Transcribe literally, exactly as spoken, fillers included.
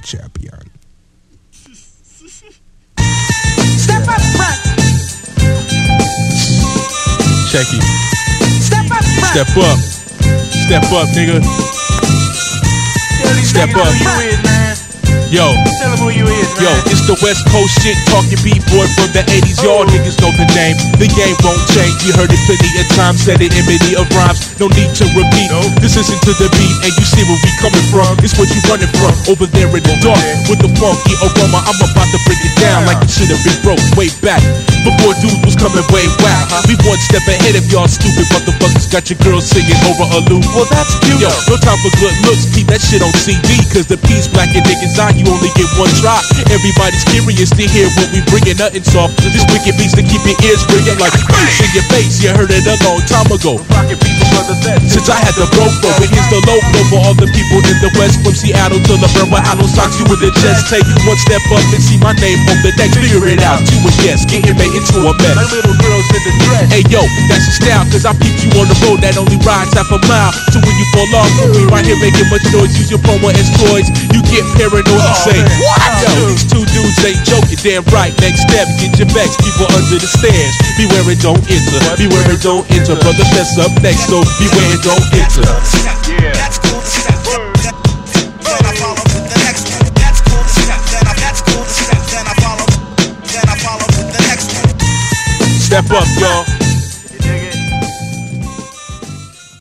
champion. Step up front. Check it. Step up front. Step up. Step up, nigga. Step up. Yo, yo, it's the West Coast shit, talking B-boy from the eighties. Y'all niggas know the name. The game won't change. You heard it plenty of times, said it in many of rhymes. No need to repeat. This isn't to the beat, and you see where we coming from. It's what you running from over there in the dark with the funky aroma. I'm about to break it down like it should have been broke way back before dude was coming way whack. We one step ahead of y'all stupid motherfuckers. Got your girl singing over a loop. Well, that's cute. Yo, no time for good looks. Keep that shit on C D, cause the piece black and niggas eye. You only get one try. Everybody's curious to hear what we bringing. Nothing soft. This wicked beats to keep your ears ringing like bass in your face. You heard it a long time ago. Since I had the Bro-Flo, and here's the logo for all the people in the West, from Seattle to the Burn, where I don't socks you with the chest. Take one step up and see my name on the next. Figure it out. You a guess. Getting made into a mess. Like little girls in the dress. Hey yo, that's your style, cause I peeped you on the road that only rides half a mile. So when you fall off, we right here making much noise. Use your promo as toys. You get paranoid and say, what? Yo, these two dudes ain't joking, damn right. Next step, get your vex, people under the stairs. Beware and don't enter, beware and don't enter. Brother mess up next, so beware and don't enter. Yeah. That's cool. Then I follow with the next one. That's cool. Then I that's cool. Then I follow. Then I follow with the next one. Step up, y'all.